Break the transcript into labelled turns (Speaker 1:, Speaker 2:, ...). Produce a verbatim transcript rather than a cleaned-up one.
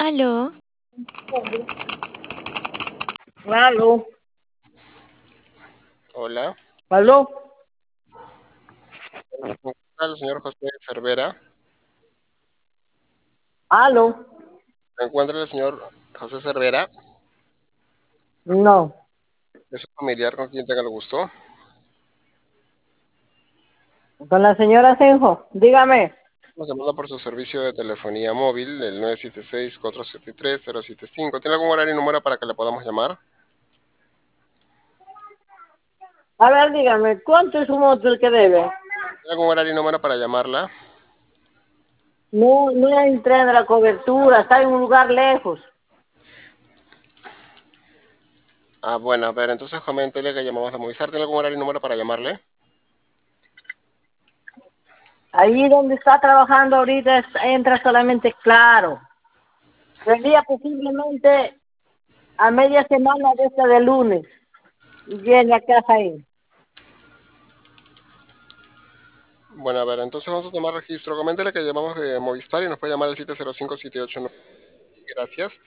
Speaker 1: Aló,
Speaker 2: Aló,
Speaker 3: Hola,
Speaker 2: aló,
Speaker 3: ¿me encuentra el señor José Cervera?
Speaker 2: aló,
Speaker 3: ¿Me encuentra el señor José Cervera?
Speaker 2: no,
Speaker 3: ¿Es un familiar con quien tenga el gusto?
Speaker 2: con la señora Senjo, dígame.
Speaker 3: Nos llamando por su servicio de telefonía móvil, el nueve siete seis, cuatro siete tres, cero siete cinco. ¿Tiene algún horario y número para que le podamos llamar?
Speaker 2: A ver, dígame, ¿cuánto es un hotel que debe?
Speaker 3: ¿Tiene algún horario y número para llamarla?
Speaker 2: No, no entré en la cobertura, está en un lugar lejos.
Speaker 3: Ah, bueno, a ver, entonces coméntele que llamamos a Movistar. ¿Tiene algún horario y número para llamarle?
Speaker 2: Ahí donde está trabajando ahorita es- entra solamente claro. Sería posiblemente a media semana de esta de lunes. Y viene a casa ahí.
Speaker 3: Bueno, a ver, entonces vamos a tomar registro. Coméntele que llamamos de Movistar y nos puede llamar al siete cero cinco, siete ocho nueve. Gracias.